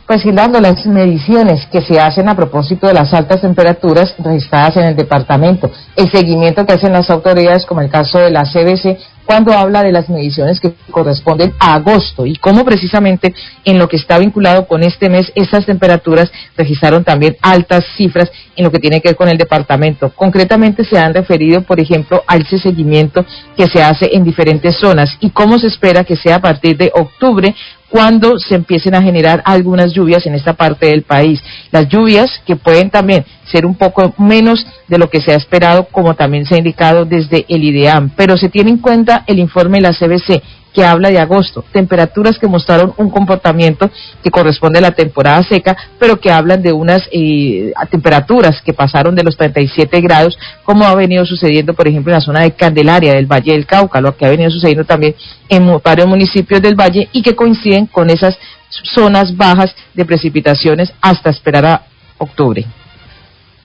Pues Gildardo, las mediciones que se hacen a propósito de las altas temperaturas registradas en el departamento, el seguimiento que hacen las autoridades, como el caso de la CBC, cuando habla de las mediciones que corresponden a agosto y cómo precisamente en lo que está vinculado con este mes, estas temperaturas registraron también altas cifras en lo que tiene que ver con el departamento. Concretamente se han referido, por ejemplo, a ese seguimiento que se hace en diferentes zonas y cómo se espera que sea a partir de octubre, cuando se empiecen a generar algunas lluvias en esta parte del país. Las lluvias que pueden también ser un poco menos de lo que se ha esperado, como también se ha indicado desde el IDEAM, pero se tiene en cuenta el informe de la CBC, que habla de agosto, temperaturas que mostraron un comportamiento que corresponde a la temporada seca, pero que hablan de unas temperaturas que pasaron de los 37 grados, como ha venido sucediendo, por ejemplo, en la zona de Candelaria, del Valle del Cauca, lo que ha venido sucediendo también en varios municipios del Valle y que coinciden con esas zonas bajas de precipitaciones hasta esperar a octubre.